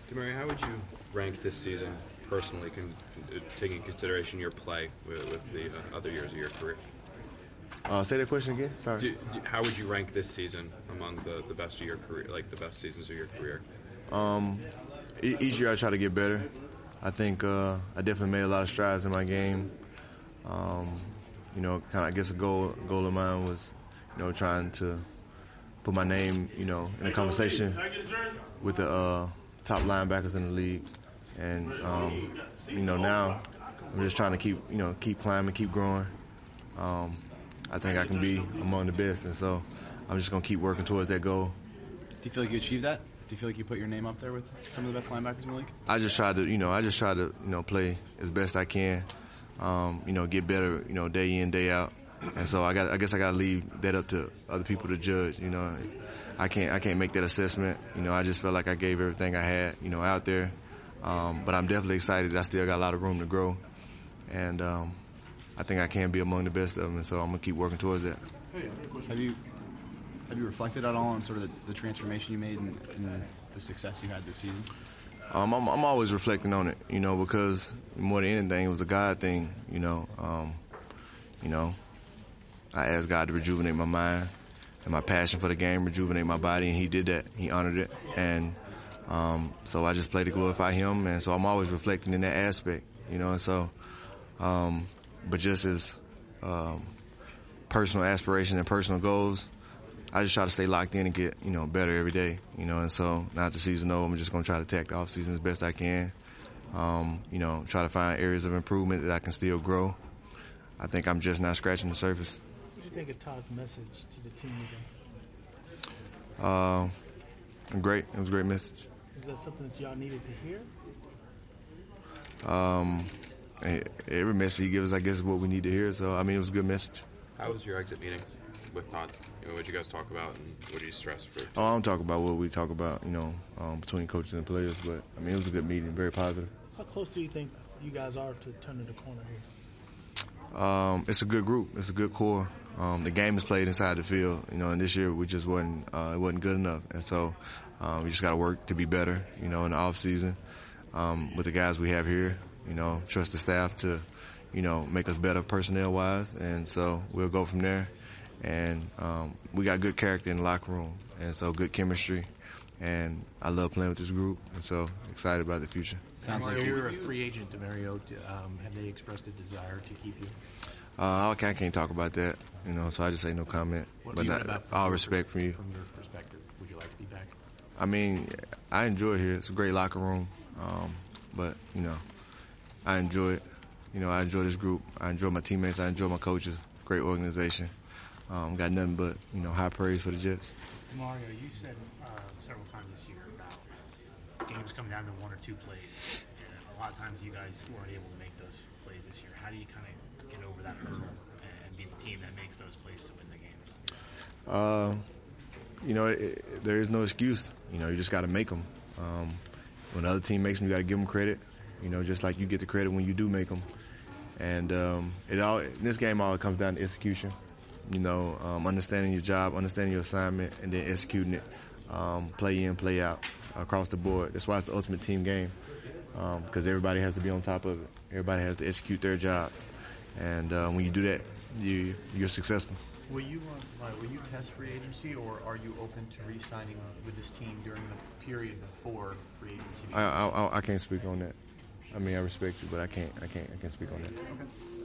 Demary, how would you rank this season personally, taking into consideration your play with the other years of your career? Say that question again. Sorry. How would you rank this season among the best of your career, like the best seasons of your career? Each year I try to get better. I think I definitely made a lot of strides in my game. I guess a goal of mine was, trying to put my name, in a conversation with the top linebackers in the league. And, now I'm just trying to keep climbing, keep growing. I think I can be among the best, and so I'm just going to keep working towards that goal. Do you feel like you achieved that? Do you feel like you put your name up there with some of the best linebackers in the league? I just try to, play as best I can, get better, day in, day out. And so I guess I got to leave that up to other people to judge. I can't make that assessment. I just felt like I gave everything I had, out there. But I'm definitely excited. I still got a lot of room to grow, and I think I can be among the best of them. And so I'm gonna keep working towards that. Have you reflected at all on sort of the transformation you made and the success you had this season? I'm always reflecting on it, because more than anything, it was a God thing. I asked God to rejuvenate my mind and my passion for the game, rejuvenate my body, and He did that. He honored it, and so I just play to glorify Him, and so I'm always reflecting in that aspect, and so, but just as personal aspiration and personal goals, I just try to stay locked in and get, better every day, and so now that the season over, I'm just going to try to attack the off season as best I can, try to find areas of improvement that I can still grow. I think I'm just not scratching the surface. What do you think of Todd's message to the team today? Great. It was a great message. Is that something that y'all needed to hear? Every message he gives, I guess, is what we need to hear. So, it was a good message. How was your exit meeting with Todd? What did you guys talk about, and what did you stress for? I don't talk about what we talk about, between coaches and players. But, it was a good meeting, very positive. How close do you think you guys are to turning the corner here? It's a good group. It's a good core. The game is played inside the field, and this year we just wasn't good enough. And so we just got to work to be better, in the off season with the guys we have here. Trust the staff to, make us better personnel-wise. And so we'll go from there. And we got good character in the locker room, and so good chemistry. And I love playing with this group, and so excited about the future. Sounds like you're a free agent, Demario. Have they expressed a desire to keep you? I can't talk about that, so I just say no comment. All respect from you. From your perspective, would you like to be back? I enjoy it here. It's a great locker room, but I enjoy it. I enjoy this group. I enjoy my teammates. I enjoy my coaches. Great organization. Got nothing but high praise for the Jets. Mario, you said several times this year about games coming down to one or two plays, and a lot of times you guys weren't able to make those plays this year. How do you kind of get over that hurdle and be the team that makes those plays to win the games? There is no excuse. You just got to make them. When the other team makes them, you got to give them credit. Just like you get the credit when you do make them. And in this game, all it comes down to execution. Understanding your job, understanding your assignment, and then executing it, play in, play out, across the board. That's why it's the ultimate team game, because everybody has to be on top of it. Everybody has to execute their job, and when you do that, you're successful. Will you test free agency, or are you open to re-signing with this team during the period before free agency? I can't speak on that. I respect you, but I can't speak on that. Okay.